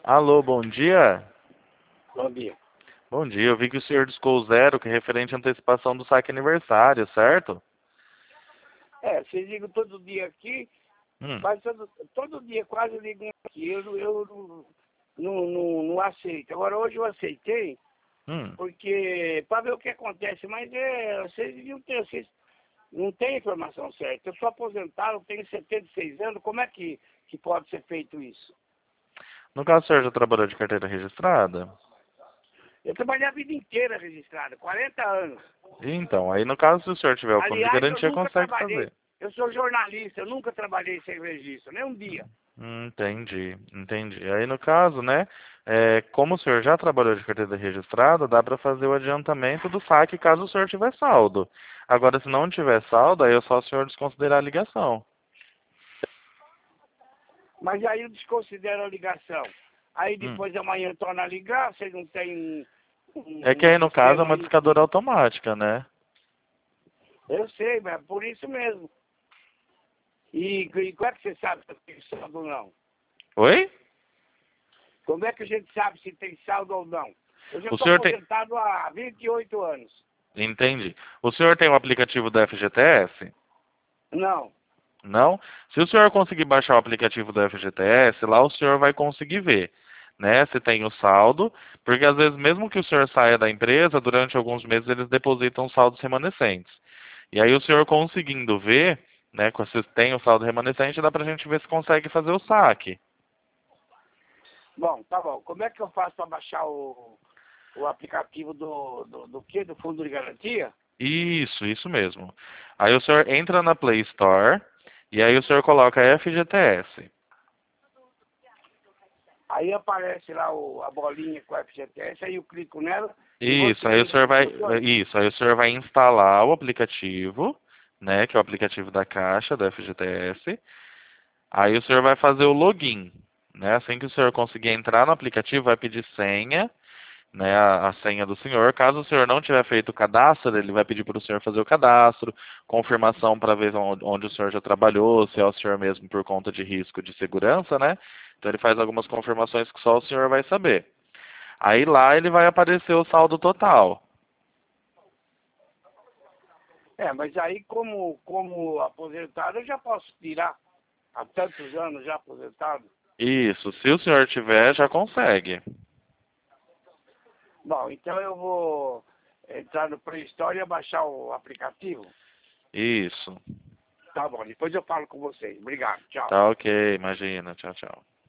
Alô, bom dia. Bom dia. Bom dia, eu vi que o senhor discou o zero, que é referente à antecipação do saque aniversário, certo? Vocês ligam todo dia aqui, Hum, quase todo dia quase ligam aqui. Eu não aceito. Agora hoje eu aceitei, hum. porque para ver o que acontece, mas vocês deviam ter, vocês não têm informação certa. Eu sou aposentado, tenho 76 anos, como é que pode ser feito isso? No caso, o senhor já trabalhou de carteira registrada? Eu trabalhei a vida inteira registrada, 40 anos. Então, aí no caso, se o senhor tiver o fundo de Aliás, eu garantia, nunca consegue trabalhei, fazer. eu sou jornalista, eu nunca trabalhei sem registro, nem um dia. Entendi. Aí no caso, né, como o senhor já trabalhou de carteira registrada, dá para fazer o adiantamento do saque caso o senhor tiver saldo. Agora, se não tiver saldo, aí é só o senhor desconsiderar a ligação. Mas aí eu desconsidero a ligação. Aí Hum. depois amanhã torna a ligar, vocês não têm É que um aí no caso é sistema uma aí. discadora automática, né? Eu sei, mas é por isso mesmo. E como é que você sabe se tem saldo ou não? Oi? Como é que a gente sabe se tem saldo ou não? Eu já O estou senhor tem. aposentado há 28 anos. Entendi. O senhor tem o aplicativo da FGTS? Não. Não? Se o senhor conseguir baixar o aplicativo da FGTS, lá o senhor vai conseguir ver, né? Se tem o saldo, porque às vezes mesmo que o senhor saia da empresa, durante alguns meses eles depositam saldos remanescentes. E aí o senhor conseguindo ver, né, se tem o saldo remanescente, dá pra gente ver se consegue fazer o saque. Bom, tá bom. Como é que eu faço para baixar o aplicativo do quê? Do Fundo de Garantia? Isso mesmo. Aí o senhor entra na Play Store e aí o senhor coloca FGTS. Aí aparece lá a bolinha com o FGTS, aí eu clico nela e Isso, aí o vocês senhor vai, funcionam. aí o senhor vai instalar o aplicativo, né, que é o aplicativo da Caixa, da FGTS. Aí o senhor vai fazer o login, né? Assim que o senhor conseguir entrar no aplicativo, vai pedir senha, né, a senha do senhor. Caso o senhor não tiver feito o cadastro, ele vai pedir para o senhor fazer o cadastro, confirmação para ver onde o senhor já trabalhou, se é o senhor mesmo por conta de risco de segurança, né? Então ele faz algumas confirmações que só o senhor vai saber. Aí lá ele vai aparecer o saldo total. Mas aí como aposentado eu já posso tirar. Há tantos anos já aposentado. Isso, se o senhor tiver, já consegue. Bom, então eu vou entrar no Play Store e baixar o aplicativo. Isso. Tá bom, depois eu falo com vocês. Obrigado, tchau. Tá ok, imagina. Tchau, tchau.